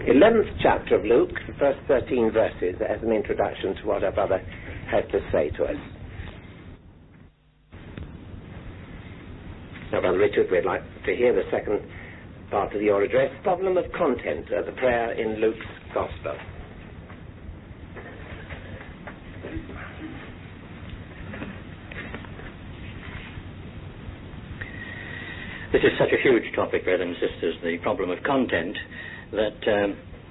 11th chapter of Luke, the first 13 verses, as an introduction to what our brother has to say to us. Now, Brother Richard, we'd like to hear the second part of your address, problem of content, the prayer in Luke's Gospel. This is such a huge topic, brothers and sisters, the problem of content, that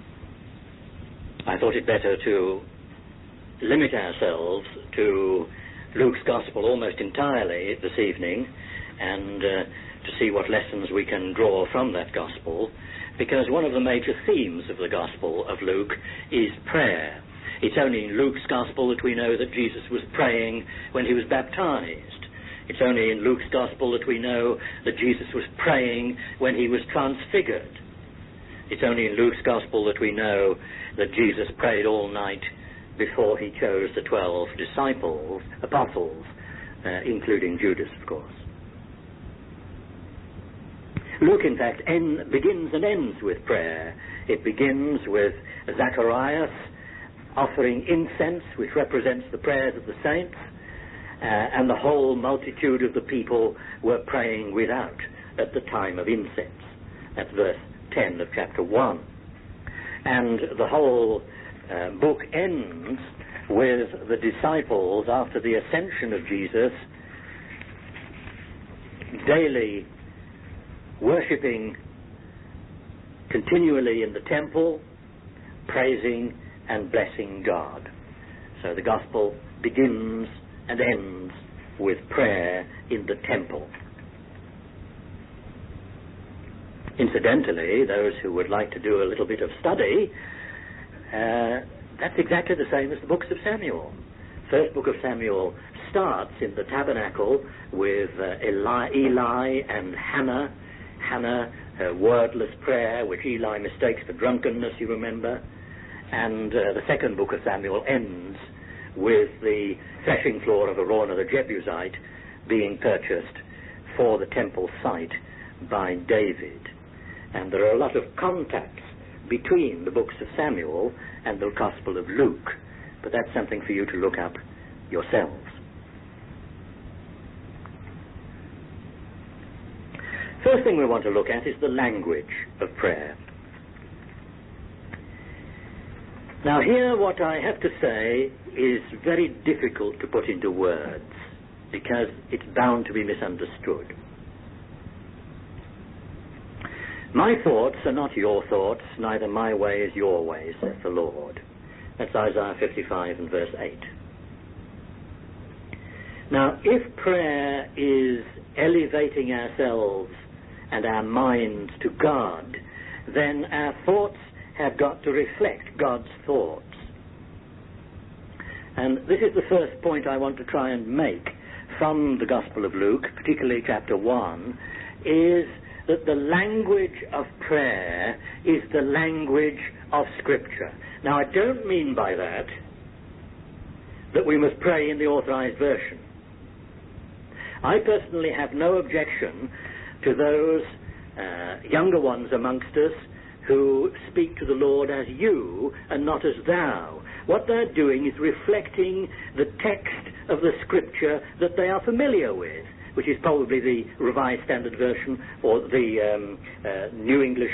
I thought it better to limit ourselves to Luke's Gospel almost entirely this evening and to see what lessons we can draw from that Gospel, because one of the major themes of the Gospel of Luke is prayer. It's only in Luke's Gospel that we know that Jesus was praying when he was baptized. It's only in Luke's Gospel that we know that Jesus was praying when he was transfigured. It's only in Luke's Gospel that we know that Jesus prayed all night before he chose the 12 apostles, including Judas, of course. Luke, in fact, begins and ends with prayer. It begins with Zacharias offering incense, which represents the prayers of the saints, and the whole multitude of the people were praying without at the time of incense. That's verse 10 of chapter 1. And the whole book ends with the disciples, after the ascension of Jesus, daily worshipping continually in the temple, praising and blessing God. So the Gospel begins and ends with prayer in the temple. Incidentally, those who would like to do a little bit of study, that's exactly the same as the books of Samuel. First book of Samuel starts in the tabernacle with Eli and Hannah. Hannah, her wordless prayer, which Eli mistakes for drunkenness, you remember. And the second book of Samuel ends with the threshing floor of Araunah the Jebusite being purchased for the temple site by David. And there are a lot of contacts between the books of Samuel and the Gospel of Luke, but that's something for you to look up yourselves. First thing we want to look at is the language of prayer. Now here what I have to say is very difficult to put into words, because it's bound to be misunderstood. My thoughts are not your thoughts, neither my way is your way, saith the Lord. That's Isaiah 55 and verse 8. Now, if prayer is elevating ourselves and our minds to God, then our thoughts have got to reflect God's thoughts. And this is the first point I want to try and make from the Gospel of Luke, particularly chapter 1, is that the language of prayer is the language of Scripture. Now, I don't mean by that we must pray in the Authorized Version. I personally have no objection to those younger ones amongst us who speak to the Lord as you and not as thou. What they're doing is reflecting the text of the Scripture that they are familiar with, which is probably the Revised Standard Version or the New English,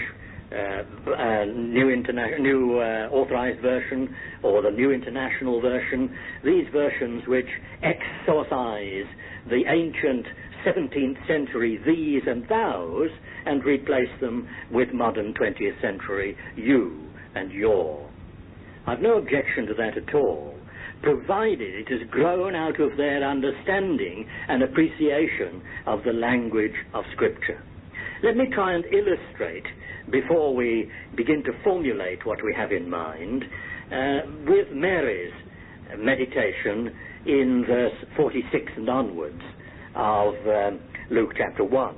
New Authorized Version, or the New International Version. These versions which exorcise the ancient 17th century these and thous and replace them with modern 20th century you and your. I've no objection to that at all, provided it has grown out of their understanding and appreciation of the language of Scripture. Let me try and illustrate, before we begin to formulate what we have in mind, with Mary's meditation in verse 46 and onwards of Luke chapter 1.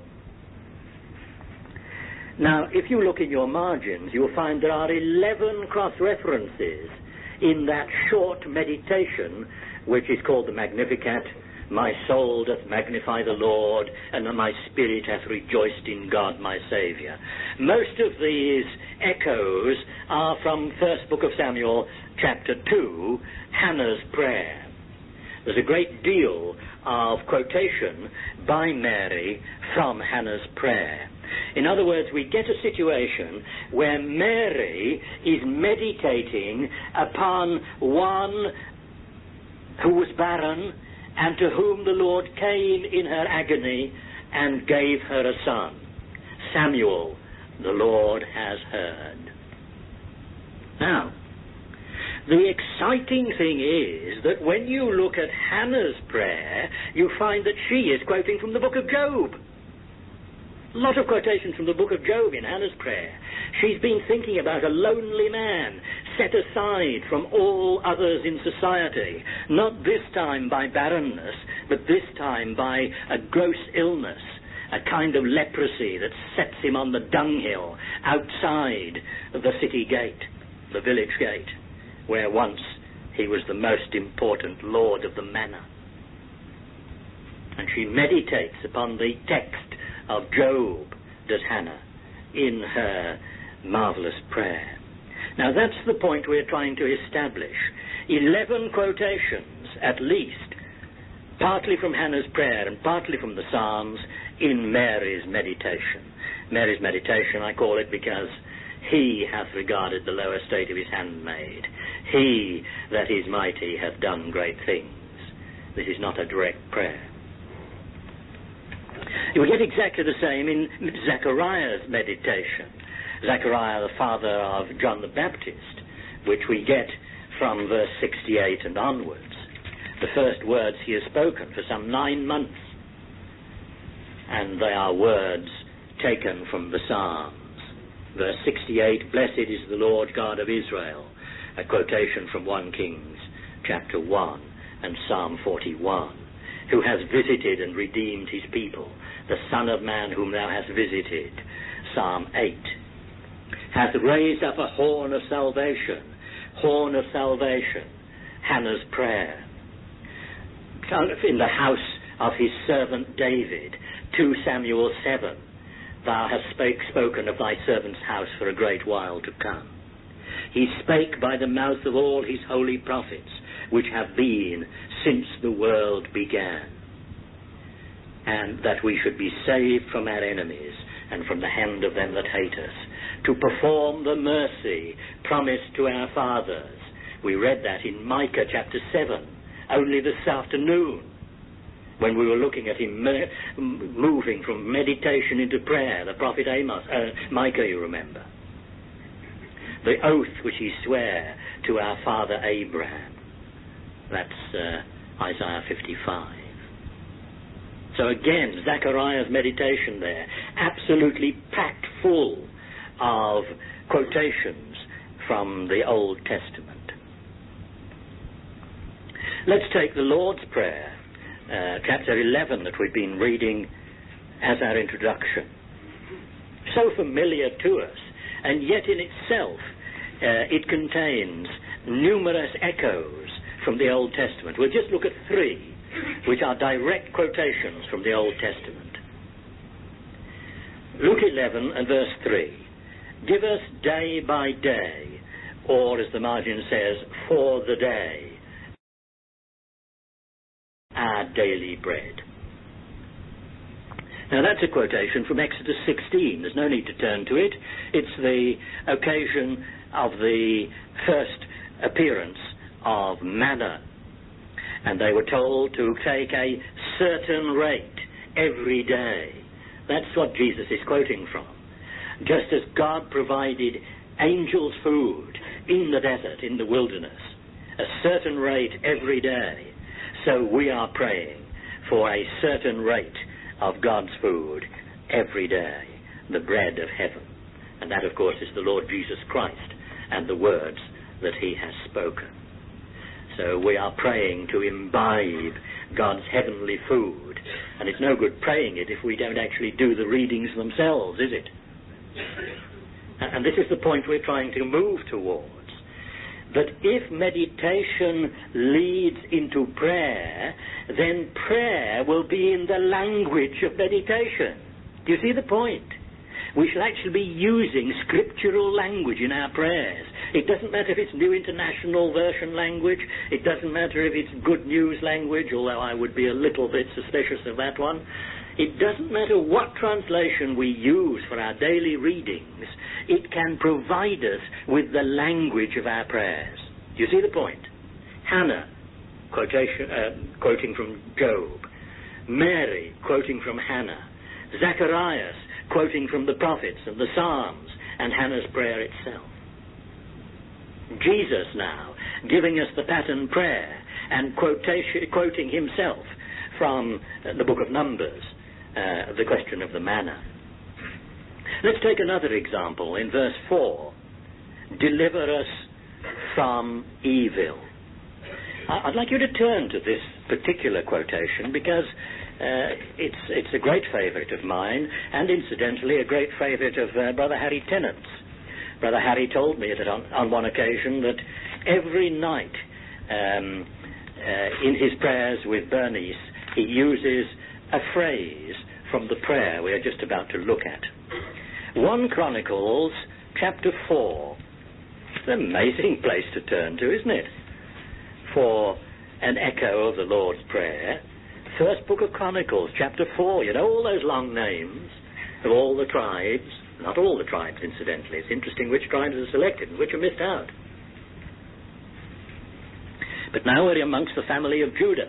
Now, if you look in your margins, you'll find there are 11 cross-references in that short meditation, which is called the Magnificat. My soul doth magnify the Lord, and my spirit hath rejoiced in God my Saviour. Most of these echoes are from first book of Samuel, chapter 2, Hannah's prayer. There's a great deal of quotation by Mary from Hannah's prayer. In other words, we get a situation where Mary is meditating upon one who was barren and to whom the Lord came in her agony and gave her a son. Samuel, the Lord has heard. Now, the exciting thing is that when you look at Hannah's prayer, you find that she is quoting from the book of Job. A lot of quotations from the book of Job in Hannah's prayer. She's been thinking about a lonely man set aside from all others in society, not this time by barrenness, but this time by a gross illness, a kind of leprosy that sets him on the dunghill outside the city gate, the village gate, where once he was the most important lord of the manor. And she meditates upon the text of Job, does Hannah, in her marvelous prayer. Now that's the point we're trying to establish. 11 quotations, at least, partly from Hannah's prayer and partly from the Psalms, in Mary's meditation. Mary's meditation, I call it because he hath regarded the low estate of his handmaid. He that is mighty hath done great things. This is not a direct prayer. You get exactly the same in Zechariah's meditation. Zechariah, the father of John the Baptist, which we get from verse 68 and onwards. The first words he has spoken for some 9 months. And they are words taken from the Psalms. Verse 68, blessed is the Lord God of Israel, a quotation from 1 Kings chapter 1 and Psalm 41, who has visited and redeemed his people, the Son of Man whom thou hast visited, Psalm 8, hath raised up a horn of salvation, Hannah's prayer, in the house of his servant David, 2 Samuel 7, thou hast spoken of thy servant's house for a great while to come. He spake by the mouth of all his holy prophets, which have been since the world began, and that we should be saved from our enemies and from the hand of them that hate us, to perform the mercy promised to our fathers. We read that in Micah chapter 7, only this afternoon, when we were looking at him moving from meditation into prayer, the prophet Micah, you remember. The oath which he sware to our father Abraham. That's Isaiah 55. So again, Zechariah's meditation there, absolutely packed full of quotations from the Old Testament. Let's take the Lord's Prayer, chapter 11 that we've been reading as our introduction. So familiar to us, and yet in itself it contains numerous echoes from the Old Testament. We'll just look at 3, which are direct quotations from the Old Testament. Luke 11 and verse 3. Give us day by day, or as the margin says, for the day, our daily bread. Now that's a quotation from Exodus 16. There's no need to turn to it. It's the occasion of the first appearance of manna. And they were told to take a certain rate every day. That's what Jesus is quoting from. Just as God provided angels food in the desert, in the wilderness, a certain rate every day, so we are praying for a certain rate of God's food every day, the bread of heaven. And that, of course, is the Lord Jesus Christ and the words that he has spoken. So we are praying to imbibe God's heavenly food. And it's no good praying it if we don't actually do the readings themselves, is it? And this is the point we're trying to move towards. That if meditation leads into prayer, then prayer will be in the language of meditation. Do you see the point? We shall actually be using scriptural language in our prayers. It doesn't matter if it's New International Version language. It doesn't matter if it's Good News language, although I would be a little bit suspicious of that one. It doesn't matter what translation we use for our daily readings. It can provide us with the language of our prayers. Do you see the point? Hannah, quoting from Job. Mary, quoting from Hannah. Zacharias, quoting from the prophets and the Psalms and Hannah's prayer itself. Jesus now giving us the pattern prayer and quoting himself from the book of Numbers, the question of the manna. Let's take another example in verse 4. Deliver us from evil. I'd like you to turn to this particular quotation because it's a great favourite of mine, and incidentally a great favourite of Brother Harry Tennant's. Brother Harry told me that on one occasion that every night in his prayers with Bernice he uses a phrase from the prayer we are just about to look at. 1 Chronicles chapter 4. It's an amazing place to turn to, isn't it? For an echo of the Lord's Prayer. First book of Chronicles, chapter 4. You know all those long names of all the tribes. Not all the tribes, incidentally. It's interesting which tribes are selected and which are missed out. But now we're amongst the family of Judah.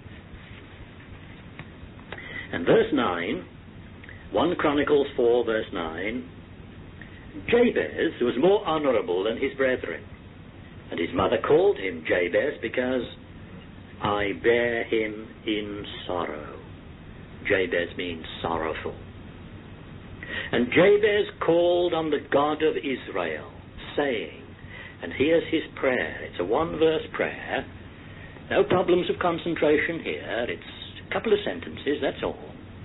And verse 9, 1 Chronicles 4, verse 9, Jabez was more honourable than his brethren. And his mother called him Jabez because I bear him in sorrow. Jabez means sorrowful. And Jabez called on the God of Israel, saying, and here's his prayer. It's a one-verse prayer. No problems of concentration here. It's a couple of sentences, that's all.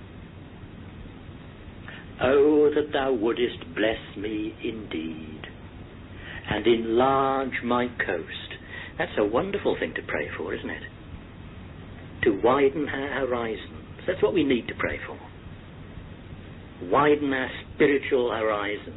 Oh, that thou wouldest bless me indeed, and enlarge my coast. That's a wonderful thing to pray for, isn't it? To widen our horizons. That's what we need to pray for. Widen our spiritual horizons.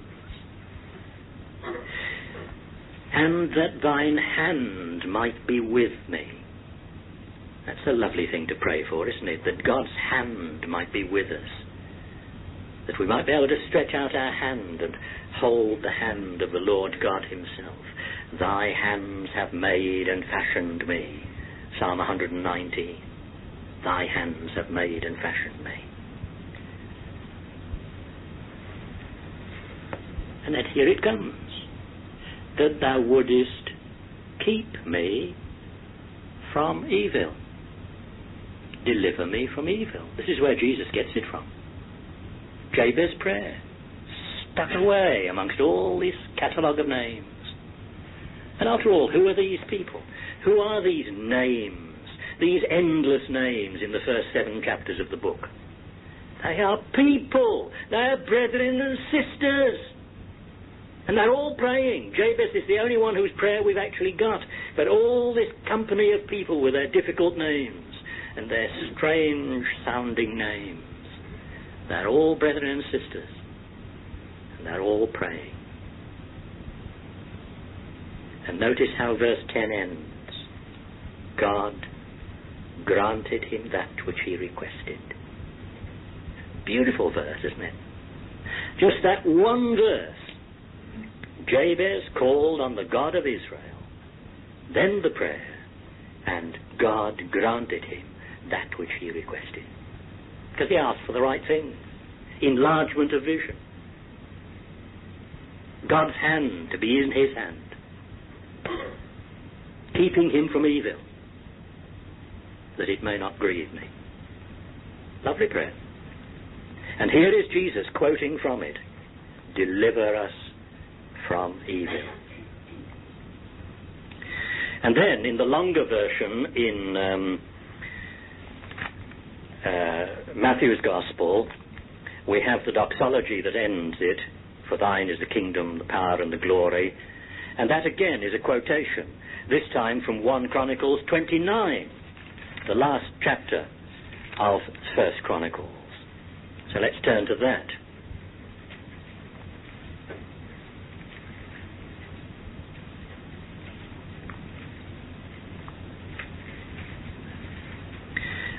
And that thine hand might be with me. That's a lovely thing to pray for, isn't it? That God's hand might be with us. That we might be able to stretch out our hand and hold the hand of the Lord God himself. Thy hands have made and fashioned me. Psalm 119. Thy hands have made and fashioned me. And then here it comes. That thou wouldest keep me from evil. Deliver me from evil. This is where Jesus gets it from. Jabez's prayer. Stuck away amongst all this catalogue of names. And after all, who are these people? Who are these names? These endless names in the first 7 chapters of the book. They are people. They are brethren and sisters. And they're all praying. Jabez is the only one whose prayer we've actually got. But all this company of people with their difficult names and their strange sounding names, they're all brethren and sisters. And they're all praying. And notice how verse 10 ends. God granted him that which he requested. Beautiful verse, isn't it? Just that one verse. Jabez called on the God of Israel, then the prayer, and God granted him that which he requested. Because he asked for the right thing. Enlargement of vision. God's hand to be in his hand. Keeping him from evil, that it may not grieve me. Lovely prayer. And here is Jesus quoting from it. Deliver us from evil. And then in the longer version in Matthew's Gospel, we have the doxology that ends it. For thine is the kingdom, the power and the glory. And that again is a quotation, this time from 1 Chronicles 29, the last chapter of 1 Chronicles. So let's turn to that.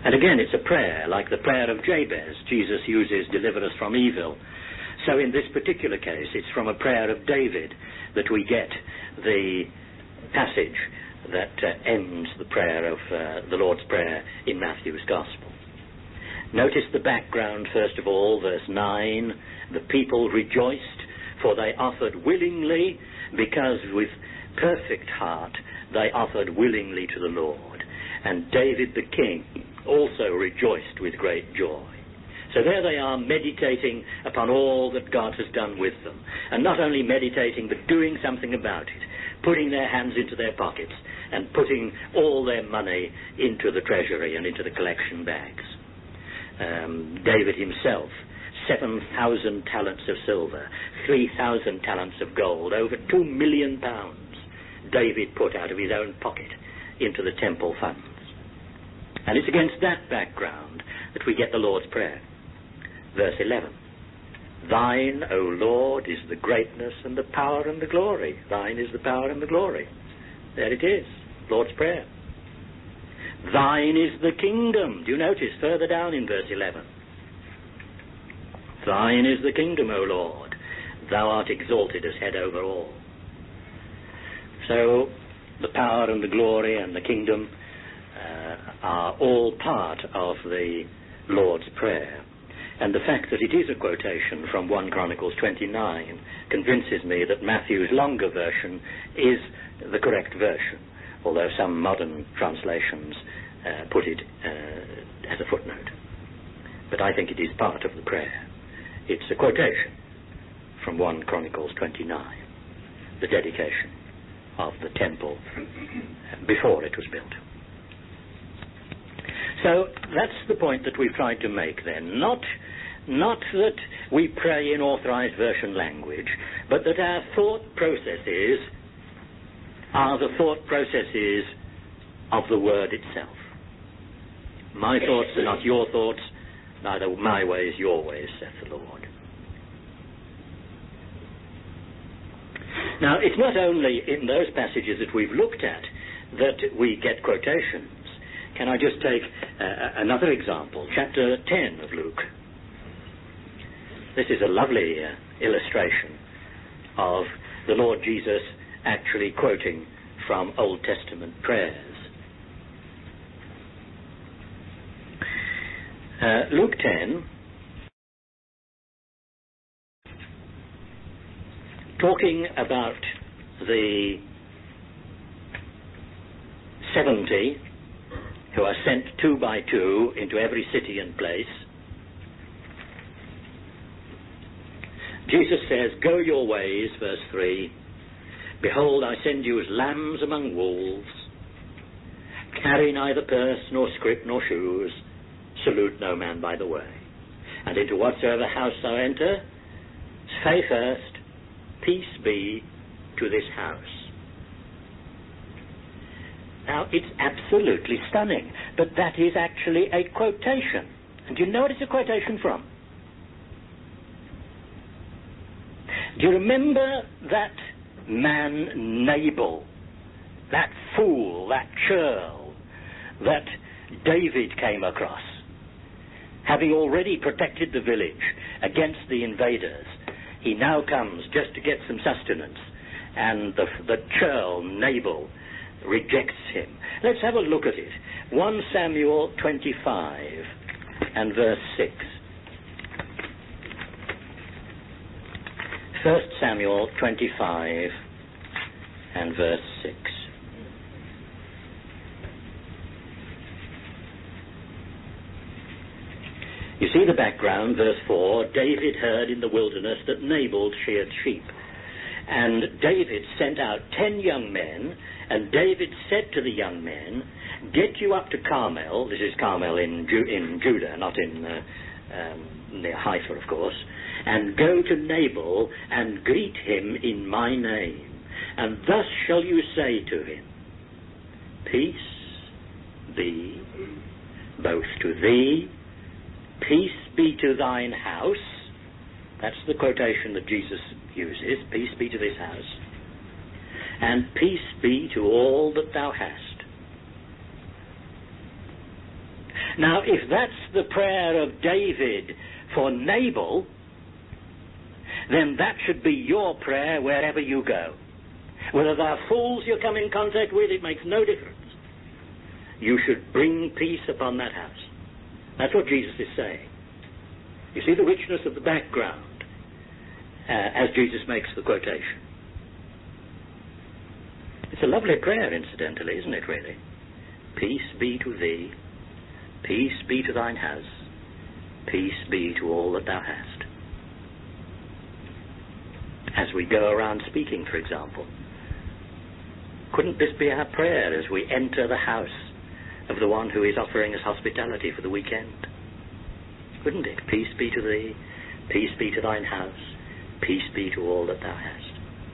And again, it's a prayer, like the prayer of Jabez. Jesus uses, deliver us from evil. So in this particular case, it's from a prayer of David that we get the passage that ends the prayer of the Lord's Prayer in Matthew's Gospel. Notice the background, first of all, verse 9. The people rejoiced, for they offered willingly, because with perfect heart they offered willingly to the Lord. And David the king also rejoiced with great joy. So there they are, meditating upon all that God has done with them. And not only meditating, but doing something about it. Putting their hands into their pockets and putting all their money into the treasury and into the collection bags. David himself, 7,000 talents of silver, 3,000 talents of gold, over £2 million David put out of his own pocket into the temple funds. And it's against that background that we get the Lord's Prayer. Verse 11. Thine, O Lord, is the greatness and the power and the glory. Thine is the power and the glory. There it is, Lord's Prayer. Thine is the kingdom. Do you notice further down in verse 11? Thine is the kingdom, O Lord. Thou art exalted as head over all. So the power and the glory and the kingdom are all part of the Lord's Prayer. And the fact that it is a quotation from 1 Chronicles 29 convinces me that Matthew's longer version is the correct version, although some modern translations put it as a footnote. But I think it is part of the prayer. It's a quotation from 1 Chronicles 29, the dedication of the temple before it was built. So that's the point that we've tried to make then. Not that we pray in authorized version language, but that our thought processes are the thought processes of the Word itself. My thoughts are not your thoughts, neither my ways your ways, saith the Lord. Now, it's not only in those passages that we've looked at that we get quotations. Can I just take another example? Chapter 10 of Luke. This is a lovely illustration of the Lord Jesus actually quoting from Old Testament prayers. Luke 10, talking about the 70 who are sent 2 by 2 into every city and place. Jesus says, go your ways, verse 3. Behold, I send you as lambs among wolves. Carry neither purse, nor scrip, nor shoes. Salute no man by the way. And into whatsoever house thou enter, say first, peace be to this house. Now, it's absolutely stunning, but that is actually a quotation. And do you know what it's a quotation from? Do you remember that man Nabal, that fool, that churl, that David came across, having already protected the village against the invaders? He now comes just to get some sustenance, and the churl, Nabal, rejects him. Let's have a look at it. 1 Samuel 25 and verse 6. 1 Samuel 25 and verse 6. You see the background, verse 4. David heard in the wilderness that Nabal sheared sheep. And David sent out 10 young men, and David said to the young men, get you up to Carmel. This is Carmel in Judah, not in near Haifa, of course. And go to Nabal and greet him in my name. And thus shall you say to him, peace be both to thee, peace be to thine house. That's the quotation that Jesus uses, peace be to this house. And peace be to all that thou hast. Now, if that's the prayer of David for Nabal, then that should be your prayer wherever you go. Whether they're fools you come in contact with, it makes no difference. You should bring peace upon that house. That's what Jesus is saying. You see the richness of the background as Jesus makes the quotation. It's a lovely prayer, incidentally, isn't it, really? Peace be to thee, peace be to thine house, peace be to all that thou hast. As we go around speaking, for example, couldn't this be our prayer as we enter the house of the one who is offering us hospitality for the weekend? Couldn't it? Peace be to thee, peace be to thine house, peace be to all that thou hast.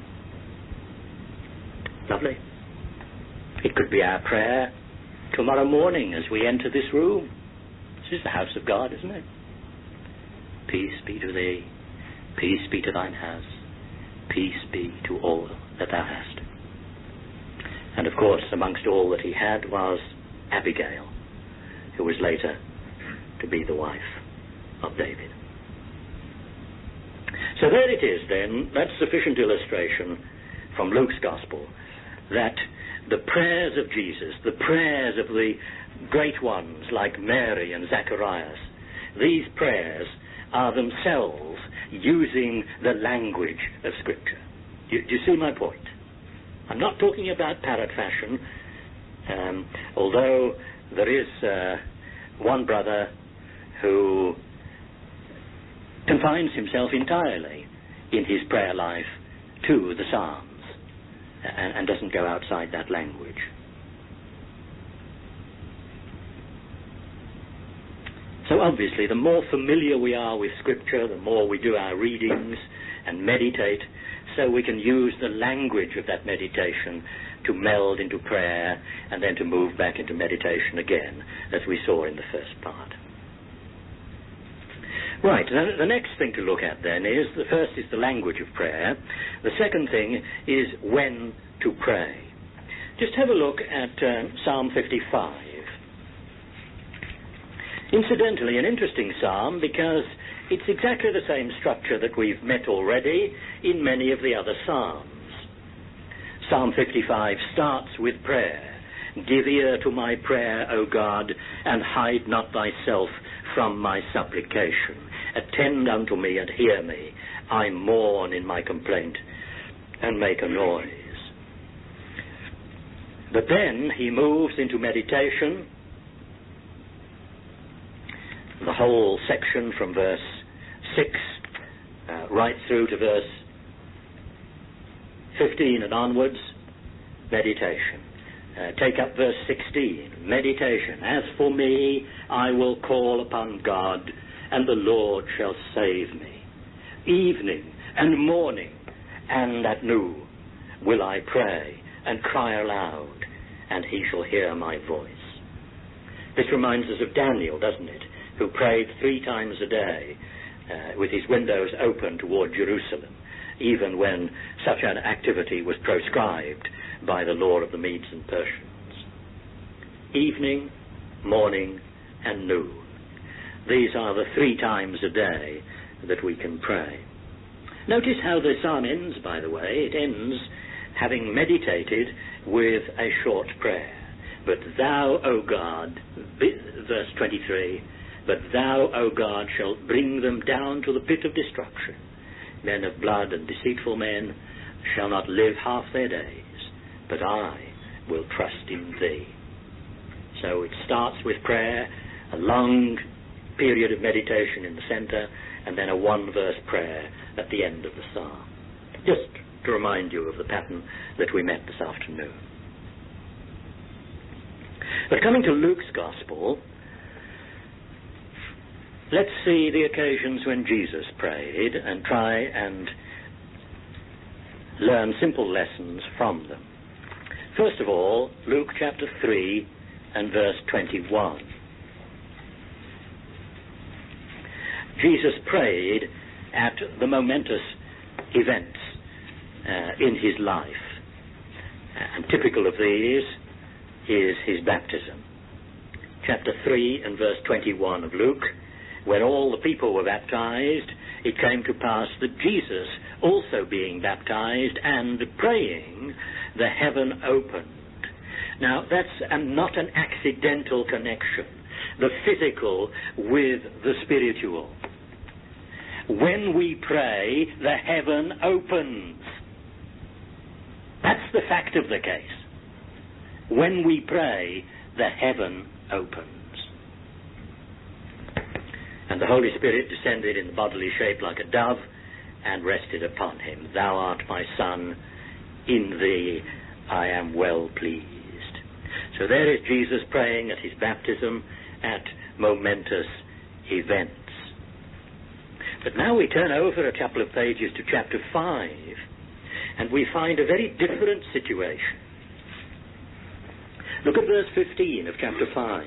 Lovely. It could be our prayer tomorrow morning as we enter this room. This is the house of God, isn't it? Peace be to thee, peace be to thine house, peace be to all that thou hast. And of course, amongst all that he had was Abigail, who was later to be the wife of David. So there it is then. That's sufficient illustration from Luke's Gospel that the prayers of Jesus, the prayers of the great ones like Mary and Zacharias, these prayers are themselves using the language of Scripture. Do you see my point? I'm not talking about parrot fashion, although there is one brother who confines himself entirely in his prayer life to the Psalms and doesn't go outside that language. So obviously, the more familiar we are with Scripture, the more we do our readings and meditate, so we can use the language of that meditation to meld into prayer and then to move back into meditation again, as we saw in the first part. Right, the next thing to look at then is, the first is the language of prayer. The second thing is when to pray. Just have a look at Psalm 55. Incidentally, an interesting psalm because it's exactly the same structure that we've met already in many of the other psalms. Psalm 55 starts with prayer. Give ear to my prayer, O God, and hide not thyself from my supplication. Attend unto me and hear me. I mourn in my complaint and make a noise. But then he moves into meditation. The whole section from verse 6 right through to verse 15 and onwards, meditation. Take up verse 16, meditation. As for me, I will call upon God, and the Lord shall save me. Evening and morning and at noon will I pray and cry aloud, and he shall hear my voice. This reminds us of Daniel, doesn't it? Who prayed 3 times a day with his windows open toward Jerusalem, even when such an activity was proscribed by the law of the Medes and Persians. Evening, morning, and noon. These are the 3 times a day that we can pray. Notice how the psalm ends, by the way. It ends having meditated with a short prayer. But thou, O God, verse 23, but thou, O God, shalt bring them down to the pit of destruction. Men of blood and deceitful men shall not live half their days, but I will trust in thee. So it starts with prayer, a long period of meditation in the center, and then a 1-verse prayer at the end of the psalm. Just to remind you of the pattern that we met this afternoon. But coming to Luke's Gospel, let's see the occasions when Jesus prayed and try and learn simple lessons from them. First of all, Luke chapter 3 and verse 21. Jesus prayed at the momentous events in his life. And typical of these is his baptism. chapter 3 and verse 21 of Luke, when all the people were baptized, it came to pass that Jesus, also being baptized and praying, the heaven opened. Now, that's not an accidental connection, the physical with the spiritual. When we pray, the heaven opens. That's the fact of the case. When we pray, the heaven opens. And the Holy Spirit descended in bodily shape like a dove and rested upon him. Thou art my Son, in thee I am well pleased. So there is Jesus praying at his baptism at momentous events. But now we turn over a couple of pages to chapter 5, and we find a very different situation. Look at verse 15 of chapter 5.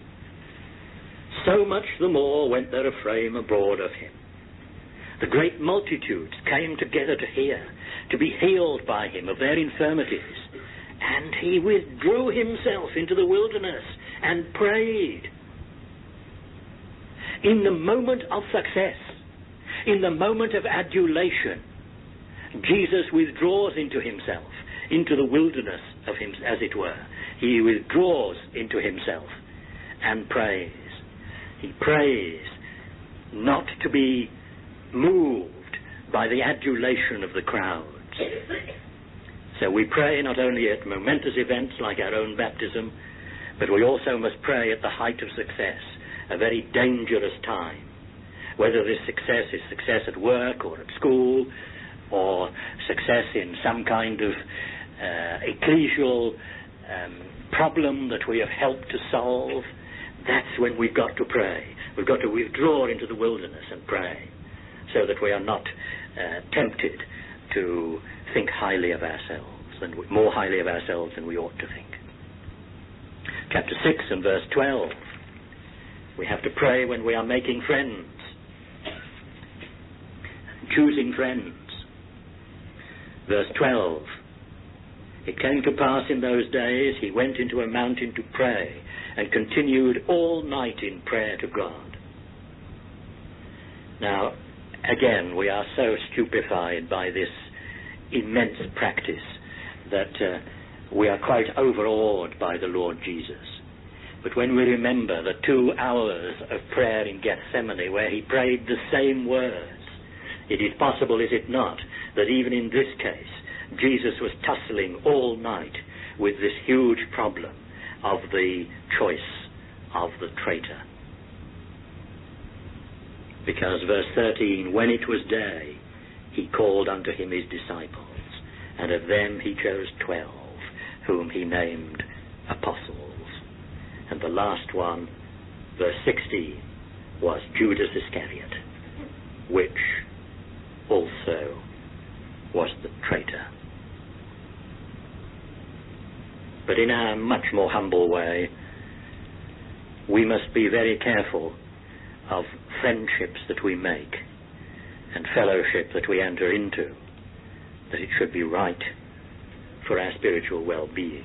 So much the more went there a fame abroad of him. The great multitudes came together to hear, to be healed by him of their infirmities. And he withdrew himself into the wilderness and prayed. In the moment of success, in the moment of adulation, Jesus withdraws into himself, into the wilderness of him, as it were. He withdraws into himself and prays. He prays not to be moved by the adulation of the crowds. So we pray not only at momentous events like our own baptism, but we also must pray at the height of success, a very dangerous time. Whether this success is success at work or at school, or success in some kind of ecclesial problem that we have helped to solve, that's when we've got to pray. We've got to withdraw into the wilderness and pray, so that we are not tempted to think highly of ourselves, more highly of ourselves than we ought to think. Chapter 6 and verse 12. We have to pray when we are making friends, choosing friends. Verse 12. It came to pass in those days, he went into a mountain to pray, and continued all night in prayer to God. Now, again, we are so stupefied by this immense practice that we are quite overawed by the Lord Jesus. But when we remember the 2 hours of prayer in Gethsemane where he prayed the same words, it is possible, is it not, that even in this case, Jesus was tussling all night with this huge problem of the choice of the traitor. Because verse 13, when it was day, he called unto him his disciples, and of them he chose 12, whom he named apostles. And the last one, verse 16, was Judas Iscariot, which also was the traitor. But in our much more humble way, we must be very careful of friendships that we make and fellowship that we enter into, that it should be right for our spiritual well-being.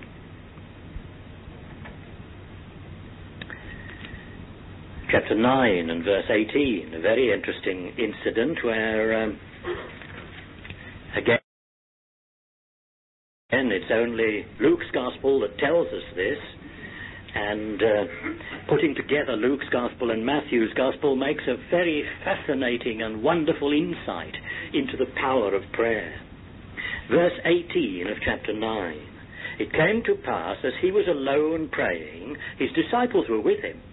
Chapter 9 and verse 18, a very interesting incident where, again, it's only Luke's Gospel that tells us this, and putting together Luke's Gospel and Matthew's Gospel makes a very fascinating and wonderful insight into the power of prayer. Verse 18 of chapter 9, it came to pass, as he was alone praying, his disciples were with him.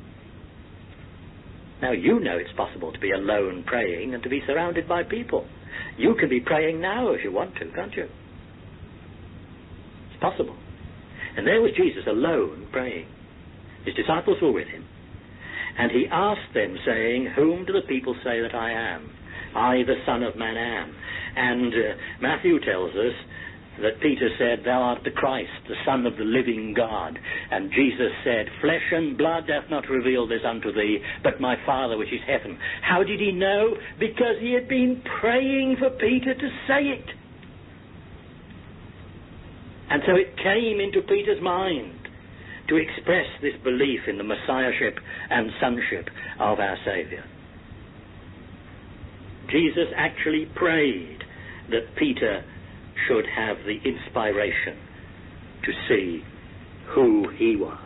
Now, you know it's possible to be alone praying and to be surrounded by people. You can be praying now if you want to, can't you? It's possible. And there was Jesus alone praying. His disciples were with him. And he asked them, saying, whom do the people say that I am? I, the Son of Man, am. And Matthew tells us that Peter said, thou art the Christ, the Son of the living God. And Jesus said, flesh and blood hath not revealed this unto thee, but my Father which is heaven. How did he know? Because he had been praying for Peter to say it. And so it came into Peter's mind to express this belief in the Messiahship and sonship of our Saviour. Jesus actually prayed that Peter should have the inspiration to see who he was.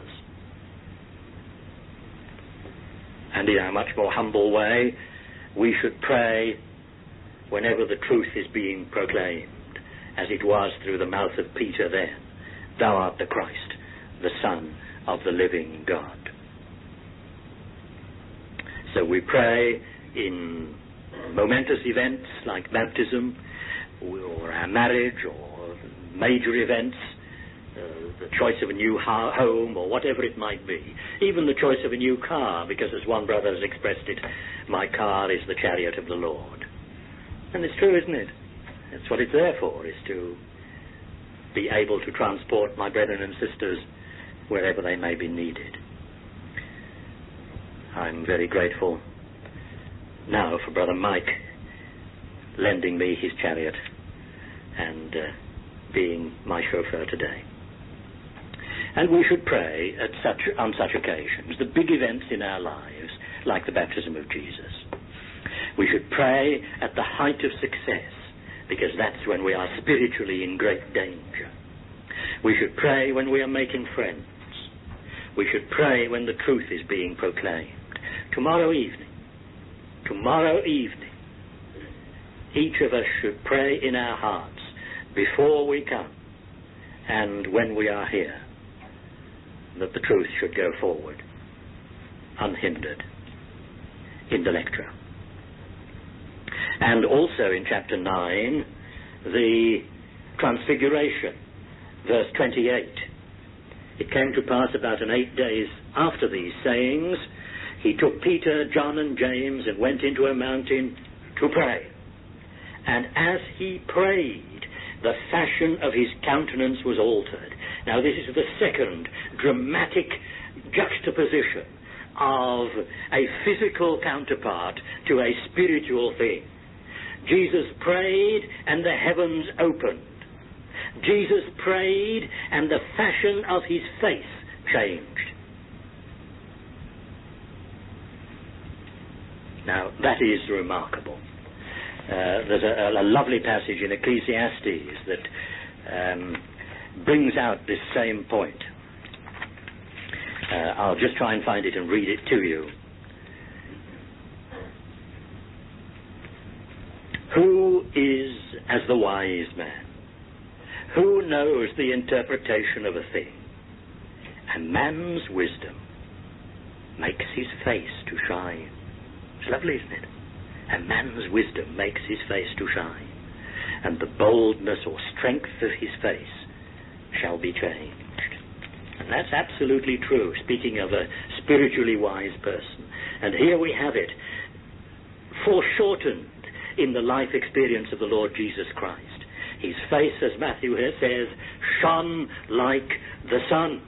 And in a much more humble way, we should pray whenever the truth is being proclaimed, as it was through the mouth of Peter then, "Thou art the Christ, the Son of the living God." So we pray in momentous events like baptism, or our marriage, or major events, the choice of a new home, or whatever it might be. Even the choice of a new car, because as one brother has expressed it, "My car is the chariot of the Lord." And it's true, isn't it? That's what it's there for, is to be able to transport my brethren and sisters wherever they may be needed. I'm very grateful now for Brother Mike lending me his chariot and being my chauffeur today. And we should pray on such occasions, the big events in our lives, like the baptism of Jesus. We should pray at the height of success, because that's when we are spiritually in great danger. We should pray when we are making friends. We should pray when the truth is being proclaimed. Tomorrow evening, each of us should pray in our hearts before we come and when we are here, that the truth should go forward, unhindered, in the lecture. And also in chapter 9, the Transfiguration, verse 28. It came to pass about 8 days after these sayings, he took Peter, John, and James and went into a mountain to pray. And as he prayed, the fashion of his countenance was altered. Now this is the second dramatic juxtaposition of a physical counterpart to a spiritual thing. Jesus prayed and the heavens opened. Jesus prayed and the fashion of his face changed. Now that is remarkable. There's a lovely passage in Ecclesiastes that brings out this same point. I'll just try and find it and read it to you. Who is as the wise man? Who knows the interpretation of a thing? And man's wisdom makes his face to shine. It's lovely, isn't it? And man's wisdom makes his face to shine, and the boldness or strength of his face shall be changed. And that's absolutely true, speaking of a spiritually wise person. And here we have it, foreshortened in the life experience of the Lord Jesus Christ. His face, as Matthew here says, shone like the sun.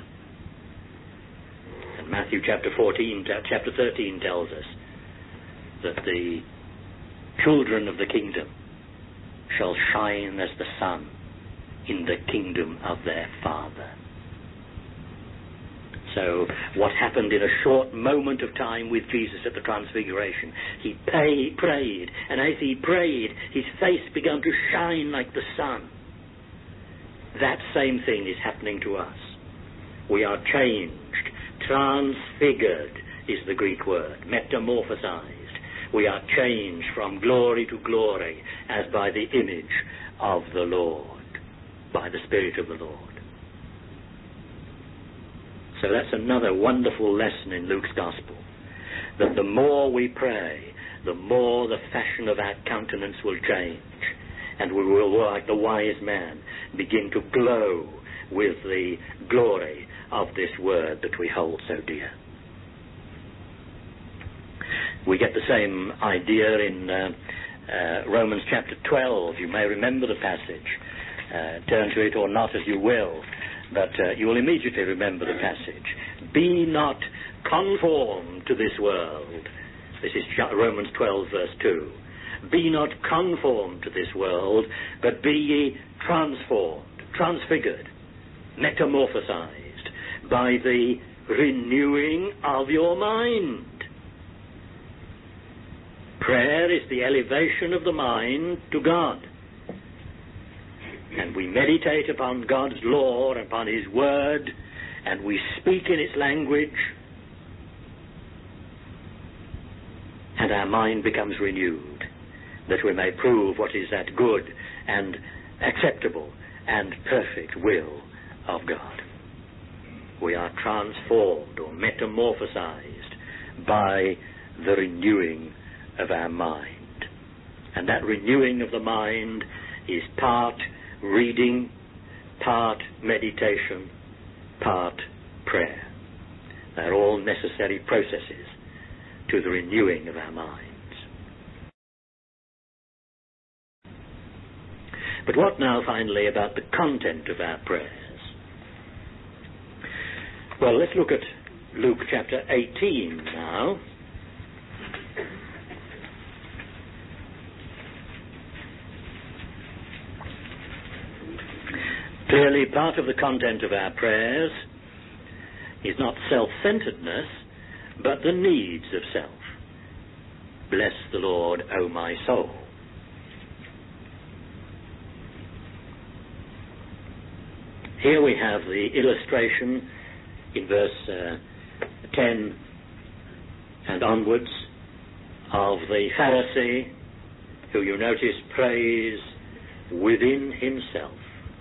And Matthew chapter 13 tells us that the children of the kingdom shall shine as the sun in the kingdom of their Father. So what happened in a short moment of time with Jesus at the Transfiguration? He prayed, and as he prayed, his face began to shine like the sun. That same thing is happening to us. We are changed. Transfigured is the Greek word, metamorphosized. We are changed from glory to glory as by the image of the Lord, by the Spirit of the Lord. So that's another wonderful lesson in Luke's Gospel, that the more we pray, the more the fashion of our countenance will change, and we will, like the wise man, begin to glow with the glory of this word that we hold so dear. We get the same idea in Romans chapter 12. You may remember the passage. Turn to it or not as you will, but you will immediately remember the passage. Be not conformed to this world. This is Romans 12 verse 2. Be not conformed to this world, but be ye transformed, transfigured, metamorphosized by the renewing of your mind. Prayer is the elevation of the mind to God. And we meditate upon God's law, upon His word, and we speak in its language, and our mind becomes renewed, that we may prove what is that good and acceptable and perfect will of God. We are transformed or metamorphosized by the renewing of our mind. And that renewing of the mind is part reading, part meditation, part prayer. They're all necessary processes to the renewing of our minds. But what now finally about the content of our prayers? Well, let's look at Luke chapter 18 now. Clearly, part of the content of our prayers is not self-centeredness, but the needs of self. Bless the Lord, O my soul. Here we have the illustration in verse 10 and onwards of the Pharisee who, you notice, prays within himself.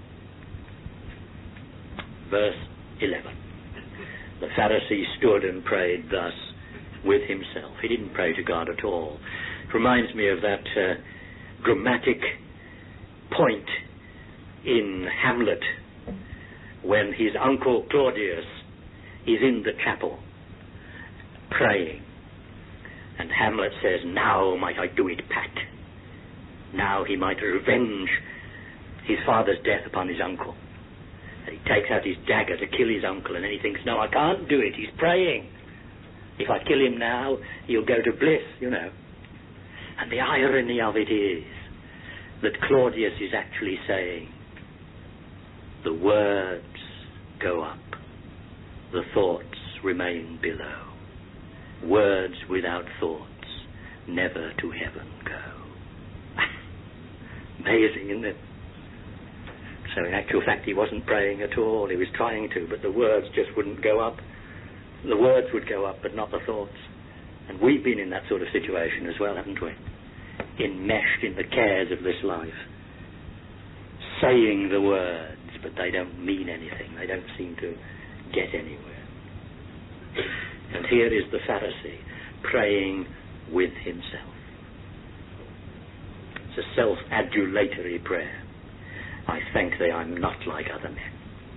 Verse 11. The Pharisee stood and prayed thus with himself. He didn't pray to God at all. It reminds me of that dramatic point in Hamlet when his uncle Claudius is in the chapel praying. And Hamlet says, "Now might I do it, Pat." Now he might revenge his father's death upon his uncle. And he takes out his dagger to kill his uncle, and then he thinks, "No, I can't do it. He's praying. If I kill him now, he'll go to bliss, you know." And the irony of it is that Claudius is actually saying, the words go up, the thoughts remain below. Words without thoughts never to heaven go. Amazing, isn't it? So in actual fact he wasn't praying at all. He was trying to, but the words just wouldn't go up. The words would go up, but not the thoughts. And we've been in that sort of situation as well, haven't we? Enmeshed in the cares of this life. Saying the words, but they don't mean anything. They don't seem to get anywhere. And here is the Pharisee praying with himself. It's a self-adulatory prayer. I thank thee I'm not like other men.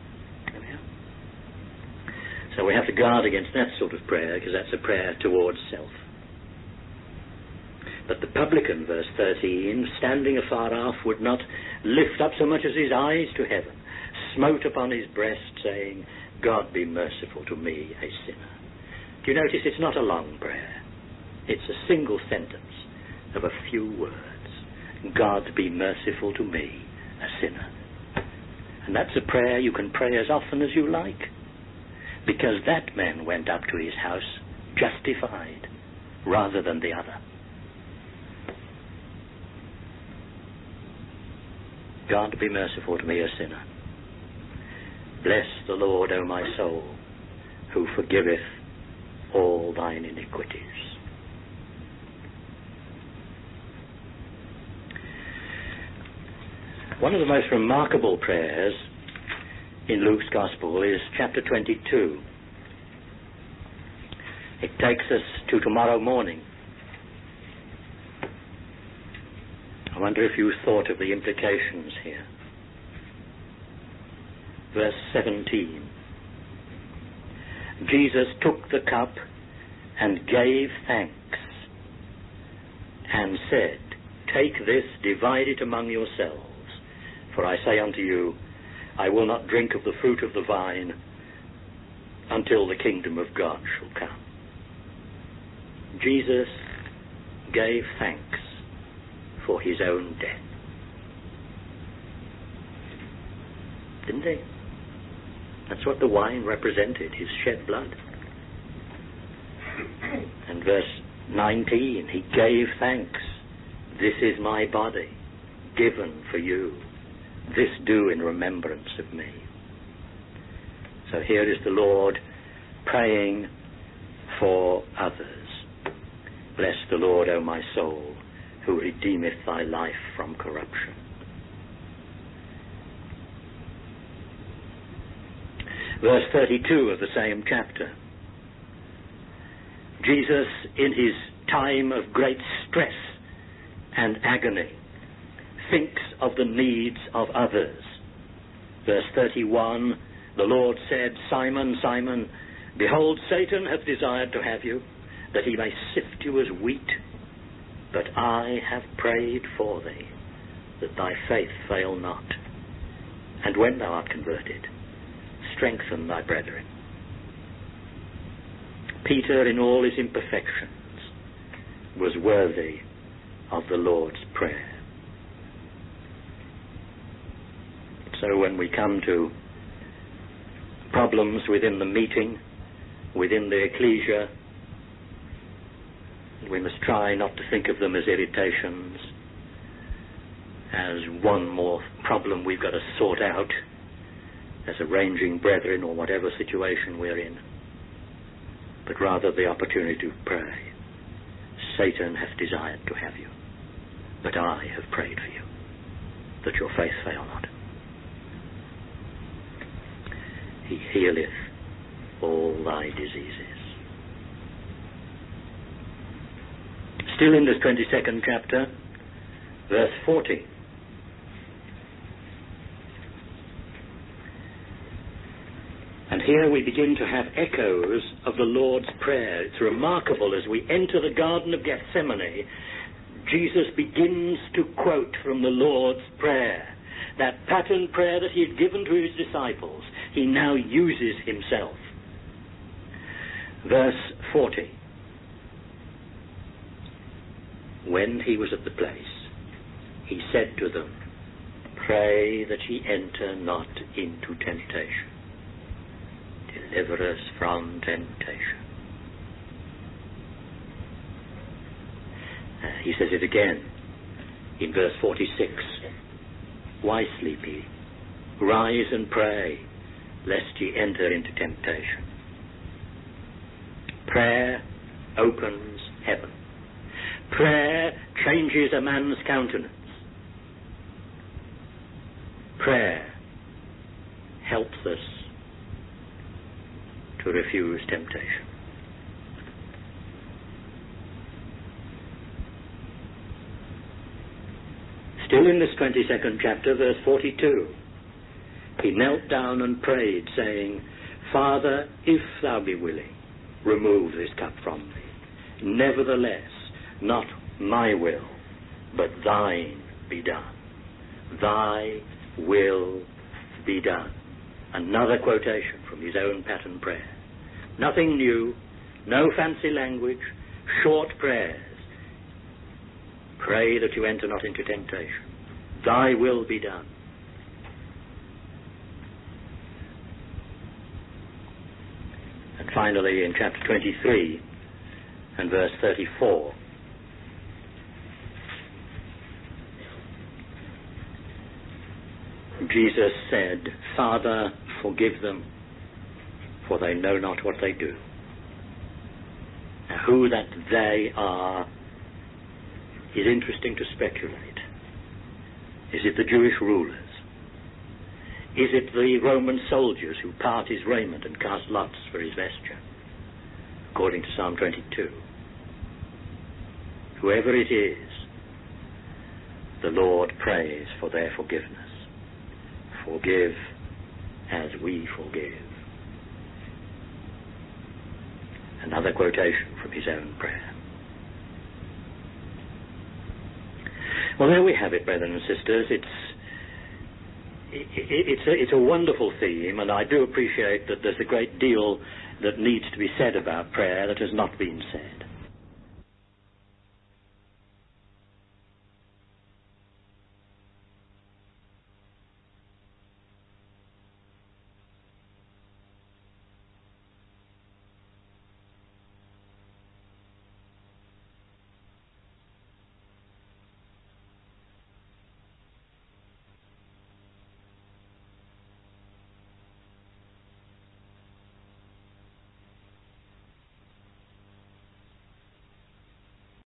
So we have to guard against that sort of prayer, because that's a prayer towards self. But the publican, verse 13, standing afar off, would not lift up so much as his eyes to heaven, smote upon his breast, saying, God be merciful to me, a sinner. Do you notice it's not a long prayer? It's a single sentence of a few words. God be merciful to me, a sinner. And that's a prayer you can pray as often as you like, because that man went up to his house justified rather than the other. God be merciful to me, a sinner. Bless the Lord, O my soul, who forgiveth all thine iniquities. One of the most remarkable prayers in Luke's Gospel is chapter 22. It takes us to tomorrow morning. I wonder if you thought of the implications here. Verse 17. Jesus took the cup and gave thanks and said, Take this, divide it among yourselves. For I say unto you, I will not drink of the fruit of the vine until the kingdom of God shall come. Jesus gave thanks for his own death. Didn't he? That's what the wine represented, his shed blood. And verse 19, he gave thanks. This is my body, given for you. This do in remembrance of me. So here is the Lord praying for others. Bless the Lord, O my soul, who redeemeth thy life from corruption. Verse 32 of the same chapter. Jesus, in his time of great stress and agony, thinks of the needs of others. Verse 31, the Lord said, Simon, Simon, behold, Satan hath desired to have you, that he may sift you as wheat. But I have prayed for thee, that thy faith fail not. And when thou art converted, strengthen thy brethren. Peter, in all his imperfections, was worthy of the Lord's prayer. So when we come to problems within the meeting, within the ecclesia, we must try not to think of them as irritations, as one more problem we've got to sort out, as arranging brethren or whatever situation we're in, but rather the opportunity to pray. Satan hath desired to have you, but I have prayed for you, that your faith fail not. He healeth all thy diseases. Still in this 22nd chapter, verse 40. And here we begin to have echoes of the Lord's Prayer. It's remarkable, as we enter the Garden of Gethsemane, Jesus begins to quote from the Lord's Prayer. That pattern prayer that he had given to his disciples, he now uses himself. Verse 40. When he was at the place, he said to them, Pray that ye enter not into temptation. Deliver us from temptation. He says it again in verse 46. Why sleep ye? Rise and pray, lest ye enter into temptation. Prayer opens heaven. Prayer changes a man's countenance. Prayer helps us to refuse temptation. Still in this 22nd chapter, verse 42, he knelt down and prayed, saying, Father, if thou be willing, remove this cup from me. Nevertheless, not my will, but thine be done. Thy will be done. Another quotation from his own pattern prayer. Nothing new, no fancy language, short prayers. Pray that you enter not into temptation. Thy will be done. And finally, in chapter 23 and verse 34, Jesus said, Father, forgive them, for they know not what they do. Now, who that they are is interesting to speculate. Is it the Jewish rulers? Is it the Roman soldiers who part his raiment and cast lots for his vesture, according to Psalm 22? Whoever it is, the Lord prays for their forgiveness. Forgive as we forgive. Another quotation from his own prayer. Well, there we have it, brethren and sisters. It's a wonderful theme, and I do appreciate that there's a great deal that needs to be said about prayer that has not been said.